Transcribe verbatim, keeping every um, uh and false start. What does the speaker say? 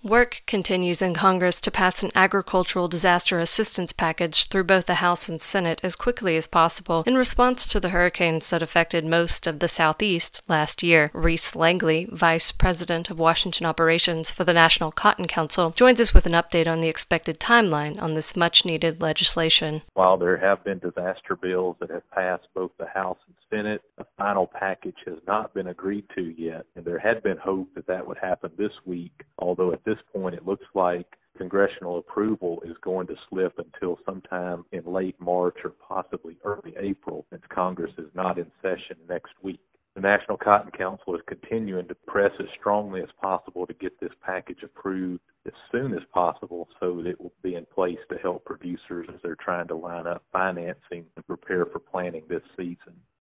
Work continues in Congress to pass an agricultural disaster assistance package through both the House and Senate as quickly as possible in response to the hurricanes that affected most of the Southeast last year. Reese Langley, Vice President of Washington Operations for the National Cotton Council, joins us with an update on the expected timeline on this much-needed legislation. While there have been disaster bills that have passed both the House and Senate, the final package has not been agreed to yet, and there had been hope that that would happen this week, although at this point it looks like congressional approval is going to slip until sometime in late March or possibly early April, since Congress is not in session next week. The National Cotton Council is continuing to press as strongly as possible to get this package approved as soon as possible so that it will be in place to help producers as they're trying to line up financing and prepare for planting this season.